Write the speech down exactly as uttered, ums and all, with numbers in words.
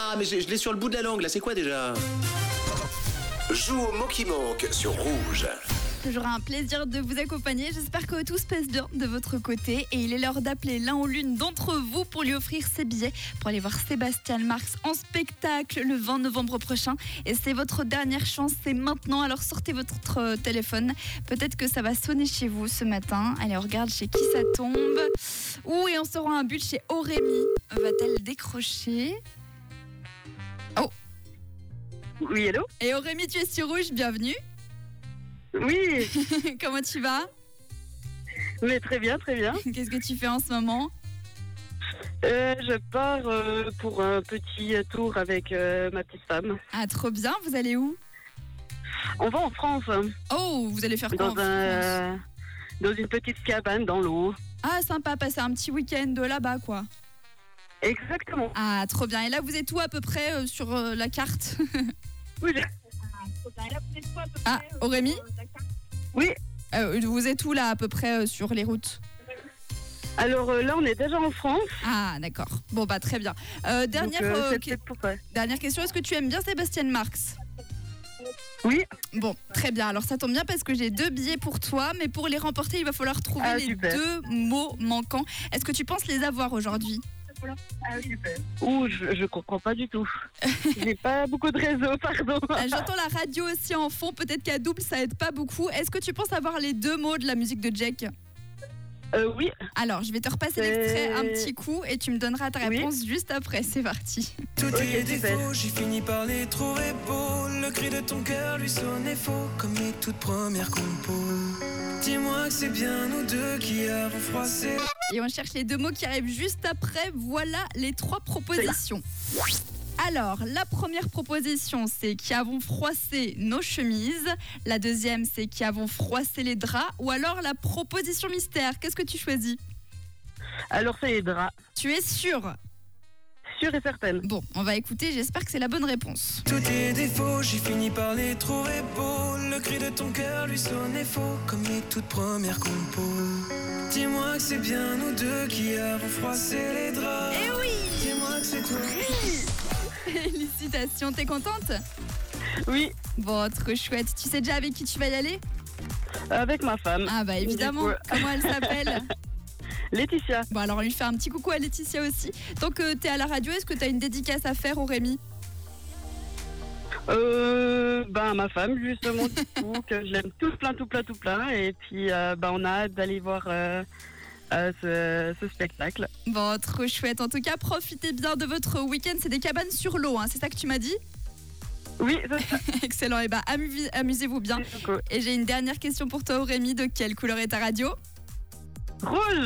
Ah, mais je, je l'ai sur le bout de la langue, là, c'est quoi déjà? Joue au mot qui manque sur Rouge. Toujours un plaisir de vous accompagner. J'espère que tout se passe bien de votre côté. Et il est l'heure d'appeler l'un ou l'une d'entre vous pour lui offrir ses billets pour aller voir Sébastien Marx en spectacle le vingt novembre prochain. Et c'est votre dernière chance, c'est maintenant. Alors sortez votre téléphone. Peut-être que ça va sonner chez vous ce matin. Allez, on regarde chez qui ça tombe. Ouh, et on se rend un but chez Aurélie. Va-t-elle décrocher? Oh. Oui, allô? Et Aurélie, tu es sur Rouge, bienvenue. Oui, Comment tu vas? mais très bien, très bien. Qu'est-ce que tu fais en ce moment? Euh, je pars euh, pour un petit tour avec euh, ma petite femme. Ah, trop bien, vous allez où? On va en France, hein, Oh, vous allez faire quoi dans, en un, France? dans une petite cabane dans l'eau. Ah, sympa, passer un petit week-end là-bas, quoi. Exactement. Ah, trop bien. Et là, vous êtes où à peu près euh, sur euh, la carte? Oui, je- Ah, Aurélie? oui. Euh, vous êtes où là à peu près euh, sur les routes? Alors euh, là, on est déjà en France. Ah, d'accord. Bon, bah très bien. Euh, dernière, donc, euh, euh, c'est que- peut-être pour ça. dernière question, est-ce que tu aimes bien Sébastien Marx? Oui. Bon, très bien. Alors ça tombe bien parce que j'ai deux billets pour toi, mais pour les remporter, il va falloir trouver Ah, les super. deux mots manquants. Est-ce que tu penses les avoir aujourd'hui? Ouh, je, je comprends pas du tout. J'ai pas beaucoup de réseau, pardon. Ah, j'entends la radio aussi en fond, peut-être qu'à double ça aide pas beaucoup. Est-ce que tu penses avoir les deux mots de la musique de Jack? Euh, oui. Alors, je vais te repasser C'est- l'extrait un petit coup et tu me donneras ta Oui. réponse juste après. C'est parti. Tous Ok, tes super. défauts, j'ai fini par les trouver beaux. Le cri de ton cœur lui sonnait faux, comme les toutes premières compos. Dis-moi que c'est bien nous deux qui avons froissé. Et on cherche les deux mots qui arrivent juste après. Voilà les trois propositions. Alors, la première proposition, c'est qui avons froissé nos chemises. La deuxième, c'est qui avons froissé les draps. Ou alors la proposition mystère. Qu'est-ce que tu choisis? Alors, c'est les draps. Tu es sûr? Sûre et certaine. Bon, on va écouter. J'espère que c'est la bonne réponse. Tous tes défauts, j'ai fini par les trouver beaux. Le cri de ton cœur lui sonnait faux, comme les toutes premières compos. Dis-moi que c'est bien nous deux qui avons froissé les draps. Eh oui! Dis-moi que c'est toi. Félicitations, t'es contente? Oui, Bon, trop chouette. Tu sais déjà avec qui tu vas y aller? avec ma femme. Ah bah évidemment. Du coup, Comment elle s'appelle? Laetitia. Bon alors on lui fait un petit coucou à Laetitia aussi. Tant que t'es à la radio, est-ce que t'as une dédicace à faire, Aurélie? Euh, ben, ma femme, justement, du coup, que je l'aime tout plein, tout plein, tout plein. Et puis, euh, ben, on a hâte d'aller voir euh, euh, ce, ce spectacle. Bon, trop chouette. En tout cas, profitez bien de votre week-end. C'est des cabanes sur l'eau, hein. C'est ça que tu m'as dit? Oui, c'est ça. Excellent. Et bah amu- amusez-vous bien. Du coup. Et j'ai une dernière question pour toi, Aurélie. De quelle couleur est ta radio? Rouge.